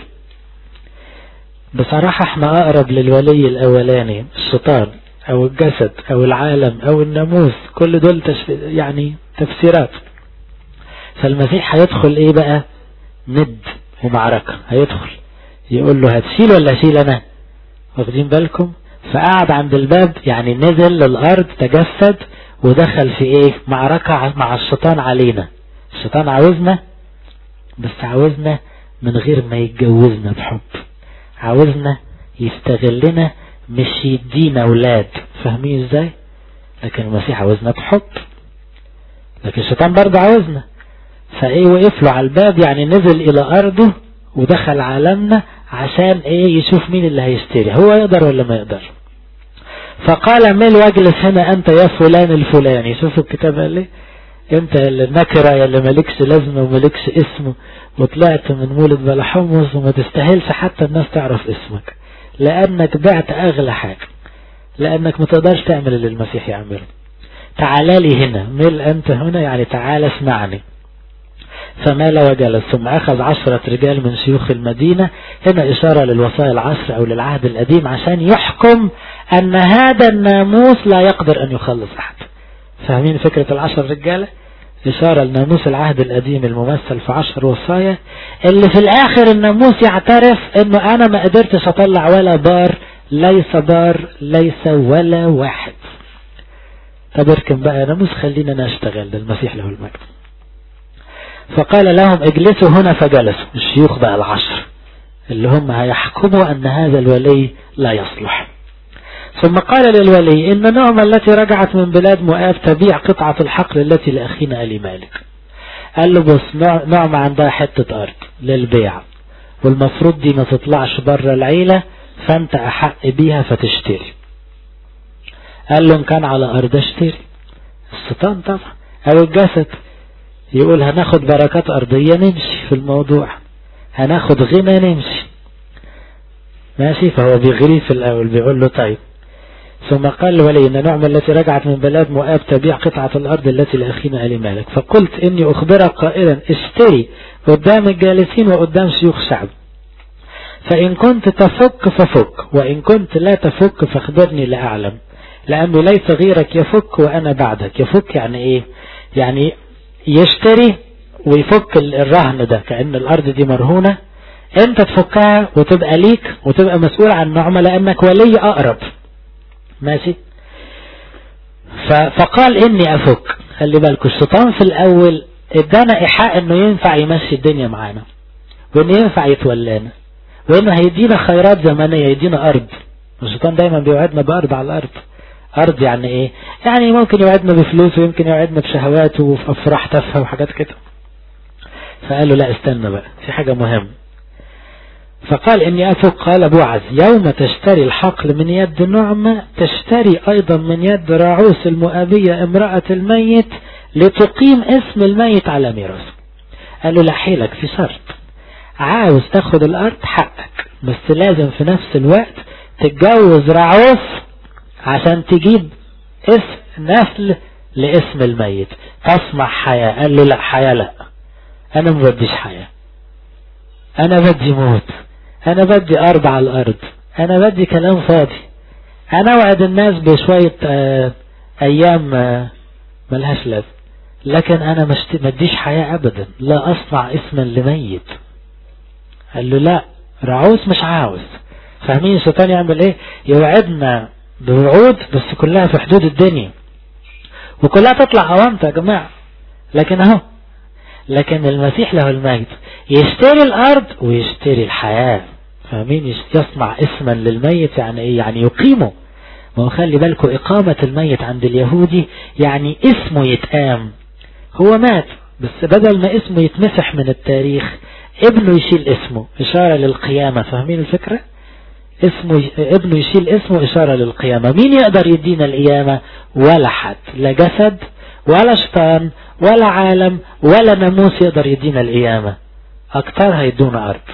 بصراحة احنا اقرب للولي الاولاني، الشيطان او الجسد او العالم او الناموس، كل دول يعني تفسيرات. فالمسيح هيدخل ايه بقى؟ ند ومعركة. هيدخل يقول له هتشيل ولا هشيل انا؟ واخدين بالكم؟ فقعد عند الباب، يعني نزل للارض تجسد ودخل في ايه؟ معركة مع الشيطان علينا. الشيطان عاوزنا، بس عاوزنا من غير ما يتجوزنا بحب، عاوزنا يستغلنا مش يدينا اولاد. فاهمين ازاي؟ لكن المسيح عاوزنا بحب، لكن الشيطان برضه عاوزنا. فايه؟ وقف له على الباب، يعني نزل الى ارضه ودخل عالمنا عشان ايه؟ يشوف مين اللي هيشتري، هو يقدر ولا ما يقدر. فقال مل واجلس هنا انت يا فلان الفلاني. شوفوا الكتاب قال ليه؟ انت اللي النكرة يا اللي مالكش لازمة ومالكش اسمه، وطلعت من مولد بلا حمص وما تستاهلش حتى الناس تعرف اسمك، لانك بعت اغلى حاجة، لانك ما تقدرش تعمل اللي المسيح يعمله. تعالى لي هنا، مل انت هنا يعني تعالى اسمعني. فمال وجلس، ثم اخذ 10 رجال من شيوخ المدينة، هنا اشارة للوصايا العشر او للعهد القديم، عشان يحكم ان هذا الناموس لا يقدر ان يخلص احد. فاهمين فكرة 10 رجالة؟ إشارة لناموس العهد القديم الممثل في 10 وصايا، اللي في الآخر الناموس يعترف إنه أنا ما قدرتش أطلع ولا بار، ليس بار، ليس ولا واحد. طب اركن بقى يا ناموس، خلينا نشتغل، ده المسيح له المجد. فقال لهم اجلسوا هنا، فجلسوا الشيوخ بقى 10 اللي هم هيحكموا أن هذا الولي لا يصلح. ثم قال للولي إن نعمة التي رجعت من بلاد مؤاب تبيع قطعة الحقل التي لأخينا ألي مالك. قال له بص، نعمة عندها حتة أرض للبيع، والمفروض دي ما تطلعش بره العيلة، فأنت أحق بيها فتشتري. قال له إن كان على أرض اشتري. الشيطان طبعا أو الجسد يقول هناخد بركات أرضية نمشي في الموضوع، هناخد غنى نمشي ماشي. فهو بيغري في الأول، بيقول له طيب. ثم قال الولي إن نعمة التي رجعت من بلاد مؤاب تبيع قطعة الأرض التي لأخينا ألي مالك. فقلت إني أخبرك قائلا اشتري قدام الجالسين وقدام شيوخ شعب، فإن كنت تفك ففك، وإن كنت لا تفك فاخبرني لأعلم، لأنه ليس غيرك يفك وأنا بعدك. يفك يعني إيه؟ يعني يشتري ويفك الرهن ده، كأن الأرض دي مرهونة، أنت تفكها وتبقى ليك وتبقى مسؤول عن نعمة لأنك ولي أقرب ماشي. فقال إني أفك. خلي بالكوا الشيطان في الأول ادانا إيحاء إنه ينفع يمشي الدنيا معانا، وإنه ينفع يتولانا، وإنه هيدينا خيرات زمنية، يدينا أرض. الشيطان دايما بيوعدنا بأرض على الأرض. أرض يعني إيه؟ يعني ممكن يوعدنا بفلوس، ويمكن يوعدنا بشهوات وأفراح تافهة وحاجات كده. فقال له لا استنى بقى، في حاجة مهمة. فقال إني أفك. قال بوعز يوم تشتري الحقل من يد نعمة تشتري أيضا من يد راعوس المؤابية امرأة الميت لتقيم اسم الميت على ميراثه. قال له لا حيلك، في شرط، عاوز تاخد الأرض حقك، بس لازم في نفس الوقت تتجوز راعوس عشان تجيب اسم نسل لاسم الميت، تصنع حياة. قال له لا حياة لا، أنا ما بديش حياة، أنا بدي موت، أنا بدي أرض على الأرض، أنا بدي كلام فاضي، أنا وعد الناس بشوية أيام ملهاش لازم، لكن أنا ما اديش حياة أبدا، لا أصنع اسما لميت. قال له لا رعوس مش عاوز. فاهمين الشيطان يعمل ايه؟ يوعدنا بوعود بس كلها في حدود الدنيا وكلها تطلع أوامته يا جماعة، لكن المسيح له المجد يشتري الأرض ويشتري الحياة. فاهمين؟ يصنع اسما للميت يعني ايه؟ يعني يقيمه. ما هو خلي بالكم إقامة الميت عند اليهودي يعني اسمه يتقام. هو مات بس بدل ما اسمه يتمسح من التاريخ ابنه يشيل اسمه، إشارة للقيامة. فاهمين الفكرة؟ ابنه يشيل اسمه إشارة للقيامة. مين يقدر يدينا القيامة؟ ولا حد، لا جسد ولا شيطان ولا عالم ولا ناموس يقدر يدينا القيامة، أكتر هيدونا أرض.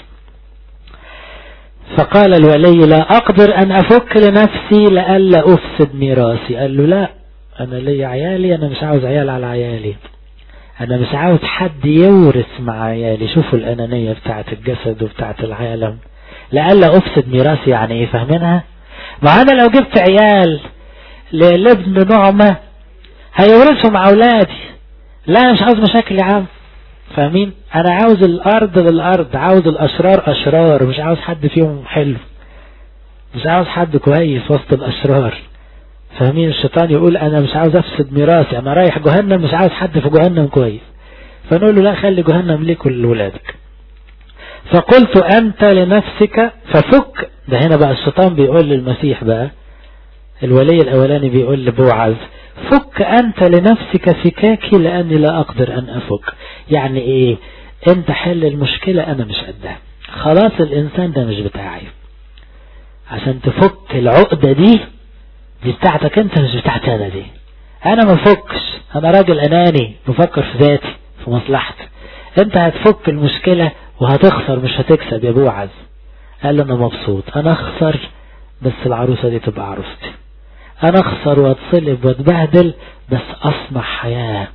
فقال الولي لا أقدر أن أفك لنفسي لألا أفسد ميراثي. قال له لا، أنا لي عيالي، أنا مش عاوز عيال على عيالي، أنا مش عاوز حد يورث مع عيالي. شوفوا الأنانية بتاعت الجسد وبتاعت العالم. لألا أفسد ميراثي يعني إيه؟ فاهمينها؟ ما أنا لو جبت عيال لابن نعمة هيورثوا مع أولادي، لا أنا مش عاوز مشاكل يا عم. فاهمين؟ أنا عاوز الأرض بالأرض، عاوز الأشرار أشرار، مش عاوز حد فيهم حلو، مش عاوز حد كويس وسط الأشرار. فاهمين؟ الشيطان يقول أنا مش عاوز أفسد ميراثي، أنا رايح جهنم، مش عاوز حد في جهنم كويس. فنقول له لا، خلي جهنم ليك ولولادك. فقلت أنت لنفسك ففك. ده هنا بقى الشيطان بيقول للمسيح بقى، الولي الأولاني بيقول لبوعز فك أنت لنفسك فكاكي لأني لا أقدر أن أفك. يعني إيه؟ أنت حل المشكلة، أنا مش قدها، خلاص الإنسان ده مش بتاعي. عشان تفك العقدة دي بتاعتك أنت، مش بتاعتي أنا. دي انا ما فكش، انا راجل اناني بفكر في ذاتي في مصلحتي، انت هتفك المشكلة وهتخسر مش هتكسب يا بوعز. قال له انا مبسوط، انا اخسر بس العروسة دي تبقى عروستي، انا اخسر واتصلب واتبهدل بس اصنع حياة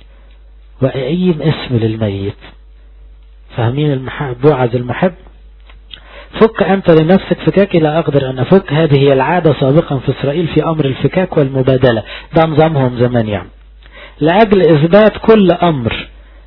واقيم اسم للميت. فاهمين المحب بوعز المحب؟ فك أنت لنفسك فكاكي لا أقدر أن أفك. هذه هي العادة سابقا في إسرائيل في أمر الفكاك والمبادلة، ده نظامهم زمان يعني. لأجل إثبات كل أمر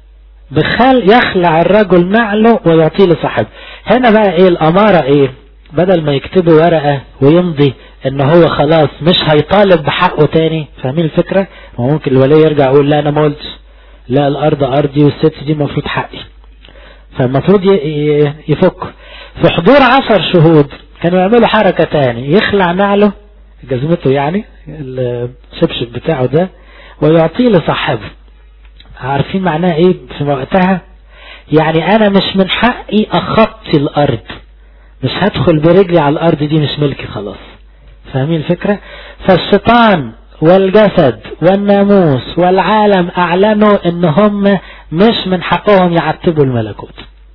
يخلع الرجل نعله ويعطيه لصاحبه. هنا بقى إيه الأمارة؟ إيه بدل ما يكتبوا ورقة ويمضي إن هو خلاص مش هيطالب بحقه تاني. فاهمين الفكرة؟ ممكن الولي يرجع يقول لا أنا ما قلتش، لا الأرض أرضي والست دي مفروض حقي. فالمفروض يفك. في حضور 10 شهود كانوا يعملوا حركة تاني، يخلع نعله جزمته يعني الشبشب بتاعه ده ويعطيه لصاحبه. عارفين معناه ايه في وقتها؟ يعني انا مش من حقي اخطي الارض، مش هدخل برجلي على الارض دي، مش ملكي خلاص. فاهمين الفكرة؟ فالشيطان والجسد والناموس والعالم اعلنوا ان هم مش من حقهم يعتبوا الملكوت.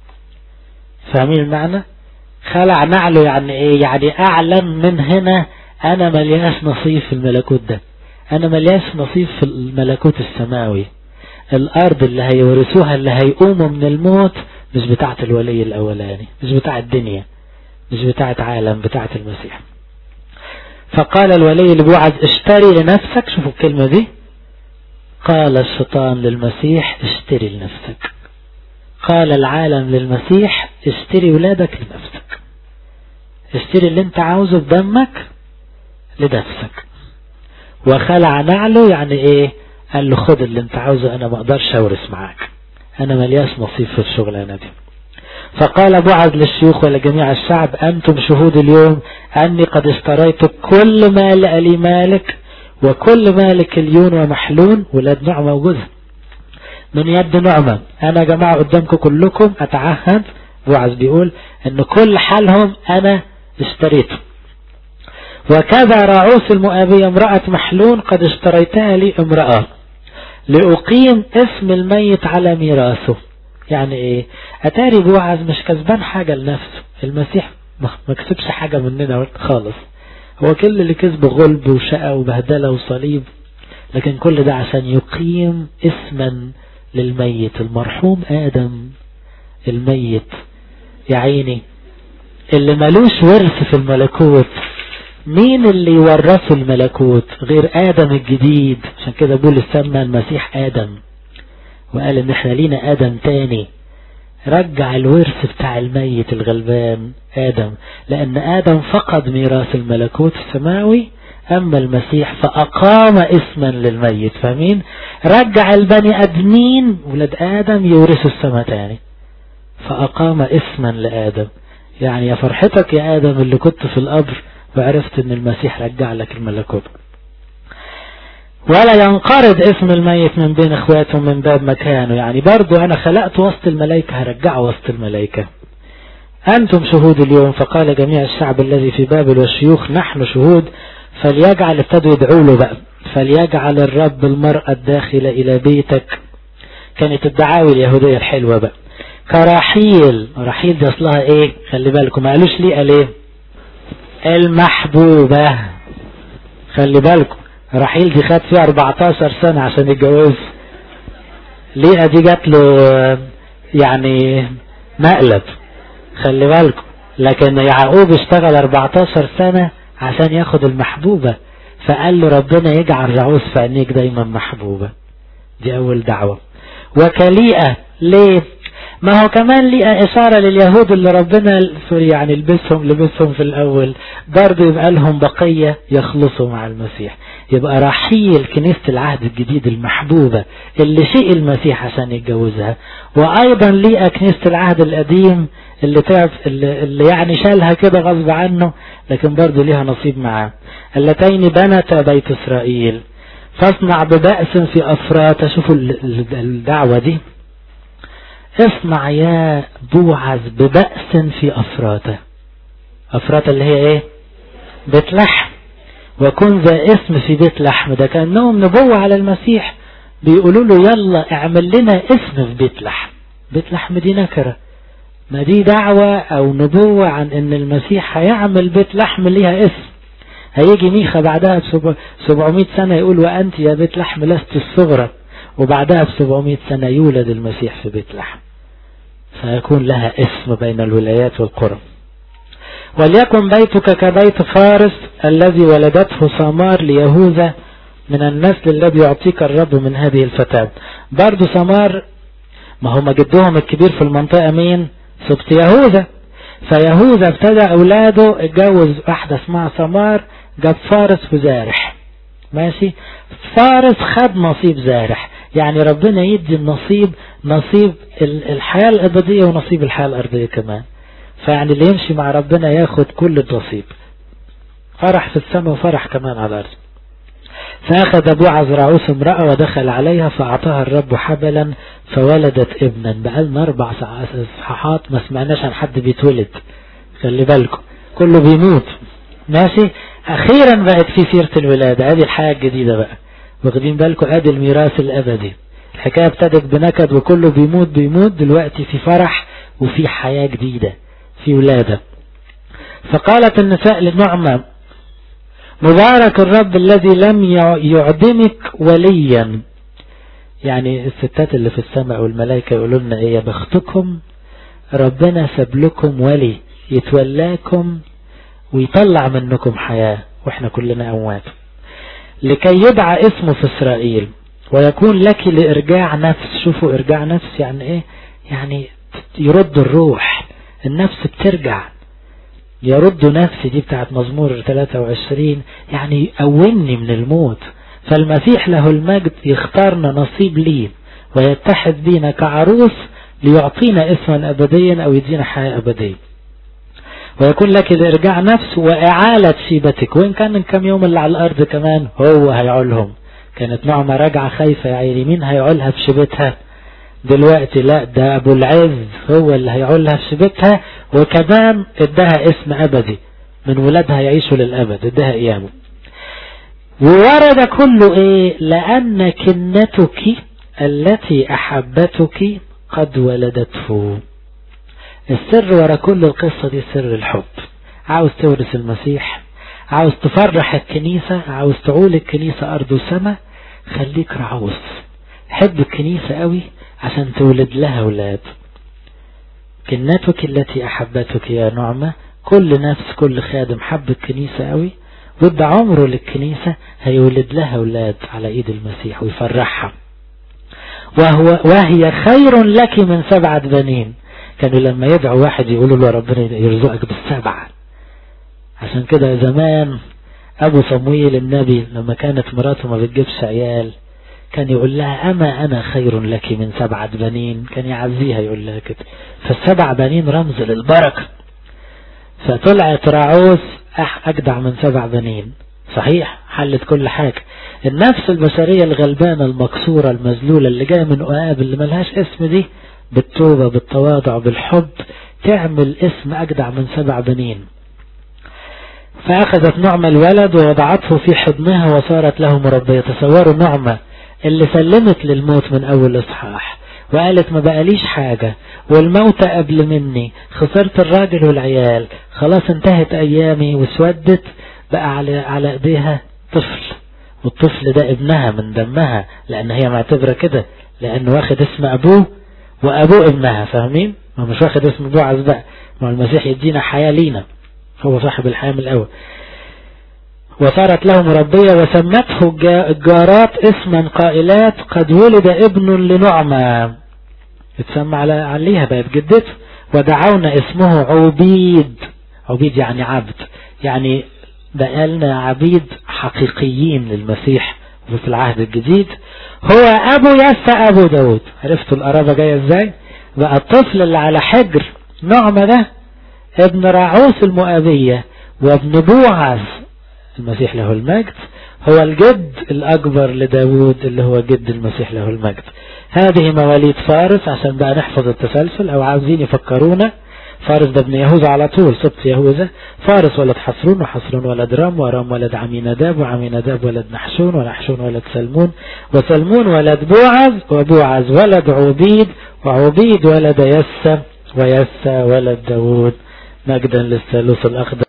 فاهمين المعنى؟ خلع نعله يعني ايه؟ يعني اعلن من هنا انا ملياش نصيب في الملكوت ده، انا ملياش نصيب في الملكوت السماوي. الارض اللي هيورثوها اللي هيقوموا من الموت مش بتاعت الولي الاولاني، مش بتاعت الدنيا، مش بتاعت عالم، بتاعت المسيح. فقال الولي لبوعز اشتري لنفسك. شوفوا الكلمة دي، قال الشيطان للمسيح اشتري لنفسك، قال العالم للمسيح اشتري ولادك لنفسك، اشتري اللي انت عاوزه بدمك لنفسك. وخلع نعله يعني ايه؟ قال له خد اللي انت عاوزه، انا ما اقدرش اورث معاك، انا ملياش نصيب في الشغلانه دي. فقال بوعز للشيوخ ولجميع الشعب انتم شهود اليوم اني قد اشتريت كل ما لألي مالك وكل مالك اليون ومحلون ولاد نعمة وجوزها من يد نعمة. انا يا جماعة قدامكم كلكم اتعهد، بوعز بيقول ان كل حالهم انا اشتريته. وكذا راعوس المؤابية امرأة محلون قد اشتريتها لي امرأة لأقيم اسم الميت على ميراثه. يعني ايه؟ اتاري بوعز مش كسبان حاجة لنفسه، المسيح ما كسبش حاجة مننا خالص، هو كل اللي كسبه غلب وشقى وبهدلة وصليب، لكن كل ده عشان يقيم اسما للميت المرحوم آدم الميت يا عيني اللي ملوش ورث في الملكوت. مين اللي يورثه الملكوت غير آدم الجديد؟ عشان كده بولس سمى المسيح آدم وقال ان احنا لينا آدم تاني، رجع الورث بتاع الميت الغلبان آدم، لأن آدم فقد ميراث الملكوت السماوي، أما المسيح فأقام اسما للميت. فاهمين؟ رجع البني أدمين ولد آدم يورثوا السماء تاني، فأقام اسما لآدم. يعني يا فرحتك يا آدم اللي كنت في القبر وعرفت ان المسيح رجع لك الملكوت. ولا ينقرض اسم الميت من بين اخواته من باب مكانه، يعني برضو انا خلقت وسط الملائكة هرجعه وسط الملائكة. انتم شهود اليوم. فقال جميع الشعب الذي في بابل والشيوخ نحن شهود. فليجعل، ابتدوا يدعوا له بقى، فليجعل الرب المرأة الداخلة الى بيتك. كانت الدعاوي اليهودية الحلوة بقى كراحيل. رحيل دي اصلها ايه؟ خلي بالكم، ما قالوش ليه، قال ايه؟ المحبوبة. خلي بالكم رحيل دي خد فيها 14 سنة عشان يتجوز، ليه دي جات له يعني مقلب. خلي بالكم، لكن يعقوب اشتغل 14 سنة عشان ياخد المحبوبة، فقال له ربنا يجعل رعوس في عينيك دايما محبوبة. دي اول دعوة. وكليئة، ليه؟ ما هو كمان ليه إشارة لليهود اللي ربنا يعني لبسهم في الأول، برضه يبقى لهم بقية يخلصوا مع المسيح. يبقى رحيل كنيسة العهد الجديد المحبوبة اللي شيء المسيح عشان يتجوزها، وأيضا ليه كنيسة العهد القديم اللي تعرف اللي يعني شالها كده غصب عنه، لكن برضه ليها نصيب معاه. اللتين بنتا بيت إسرائيل فاصنع ببأس في أفراط. شوفوا الدعوة دي، اصنع يا بوعز ببأس في أفراته. أفراته اللي هي ايه؟ بيت لحم. وكن ذا اسم في بيت لحم. ده كأنهم نبوة على المسيح، بيقولوا له يلا اعمل لنا اسم في بيت لحم. بيت لحم دي نكرة، ما دي دعوة او نبوة عن ان المسيح هيعمل بيت لحم ليها اسم. هيجي ميخا بعدها ب700 سنة يقول وأنت يا بيت لحم لست الصغرى، وبعدها ب700 سنة يولد المسيح في بيت لحم، فيكون لها اسم بين الولايات والقرى. وليكن بيتك كبيت فارس الذي ولدته سمار ليهوذا من النسل الذي يعطيك الرب من هذه الفتاة. برضو سمار ما هم جدهم الكبير في المنطقة مين؟ سبط يهوذا. فيهوذا ابتدى اولاده اتجوز واحدة اسمها سمار، جاب فارس وزارح. ماشي، فارس خد نصيب زارح، يعني ربنا يدي النصيب، نصيب الحياة الأبدية ونصيب الحياة الأرضية كمان. فيعني اللي يمشي مع ربنا ياخد كل النصيب، فرح في السماء وفرح كمان على الأرض. فأخذ أبو عزرعوس امرأة ودخل عليها فأعطاها الرب حبلا فولدت ابنا. بقالنا 4 إصحاحات ما سمعناش عن حد بيتولد، خلي بالكم كله بيموت. ماشي، أخيرا بقت في سيرة الولادة، هذه الحياة الجديدة بقى، واخدين بالكم؟ ادي الميراث الأبدي. الحكاية ابتدت بنكد وكله بيموت، دلوقتي في فرح وفي حياة جديدة، في ولادة. فقالت النساء للنعمة مبارك الرب الذي لم يعدمك وليا. يعني الستات اللي في السماء والملائكة يقولوا لنا ايه؟ يا بختكم ربنا ساب لكم ولي يتولاكم ويطلع منكم حياة واحنا كلنا اموات، لكي يدعى اسمه في اسرائيل ويكون لك لارجاع نفس. شوفوا ارجاع نفس يعني ايه؟ يعني يرد الروح، النفس بترجع. يرد نفسي دي بتاعت مزمور 23، يعني يقومني من الموت. فالمسيح له المجد يختارنا نصيب ليه ويتحد بينا كعروس ليعطينا اسما أبديا أو يدينا حياة أبدية. ويكون لك لإرجاع نفس وإعالة شيبتك. وإن كان كم يوم اللي على الأرض كمان هو هيعولهم. كانت نعمة راجعة خايفة يا عيني، مين هيعولها في شيبتها؟ دلوقتي لا، ده أبو العز هو اللي هيعولها في شيبتها، وكمان ادها اسم أبدي، من ولادها يعيشوا للأبد، ادها إيامه. وورد كله ايه؟ لأن كنتك التي أحبتك قد ولدته. السر ورا كل القصة دي سر الحب. عاوز تورث المسيح، عاوز تفرح الكنيسة، عاوز تعول الكنيسة أرض وسماء، خليك رعوس، حب الكنيسة قوي عشان تولد لها أولاد. كنتك التي أحبتك يا نعمة. كل نفس كل خادم حب الكنيسة قوي وادى عمره للكنيسة هيولد لها أولاد على إيد المسيح ويفرحها. وهي خير لك من 7 بنين. كانوا لما يدعوا واحد يقولوا له ربنا يرزقك بال7. عشان كده زمان أبو صمويل النبي لما كانت مراته ما بتجيبش عيال كان يقول لها أما أنا خير لك من 7 بنين. كان يعزيها يقول لها كده. ف7 بنين رمز للبركة. فطلعت راعوس أجدع من 7 بنين. صحيح حلت كل حاجة. النفس البشرية الغلبانة المكسورة المذلولة اللي جاية من أقاب اللي ملهاش اسم دي بالتوبة بالتواضع بالحب تعمل اسم أجدع من 7 بنين. فأخذت نعمة الولد ووضعته في حضنها وصارت له مربية. تصوروا نعمة اللي سلمت للموت من أول إصحاح وقالت ما بقاليش حاجة والموت قبل مني، خسرت الراجل والعيال، خلاص انتهت أيامي وسودت، بقى على ايديها طفل، والطفل ده ابنها من دمها لأن هي معتبرة كده، لأنه واخد اسم أبوه وأبوه ابنها. فاهمين؟ ما مش واخد اسم بوعز بقى، ما المسيح يدينا حياة لينا، هو صاحب الحياة من الأول. وصارت له مربية وسمته الجارات اسما قائلات قد ولد ابن لنعمة. اتسمى عليها بقت جدته. ودعونا اسمه عبيد. عبيد يعني عبد، يعني بقالنا عبيد حقيقيين للمسيح وفي العهد الجديد. هو أبو يسى أبو داود. عرفتوا القرابة جاية ازاي؟ بقى الطفل اللي على حجر نعمة ده ابن راعوس المؤابية وابن بوعز المسيح له المجد، هو الجد الأكبر لداود اللي هو جد المسيح له المجد. هذه مواليد فارس عشان بقى نحفظ التسلسل، أو عاوزين يفكرونا. فارس ده ابن يهوذا على طول، سبط يهوذا. فارس ولد حصرون، وحصرون ولد رام، ورام ولد عميناداب، وعميناداب ولد نحشون، ونحشون ولد سلمون، وسلمون ولد بوعز، وبوعز ولد عبيد، وعبيد ولد يسى، ويسى ولد داود. مجدا للثالوث الأخضر.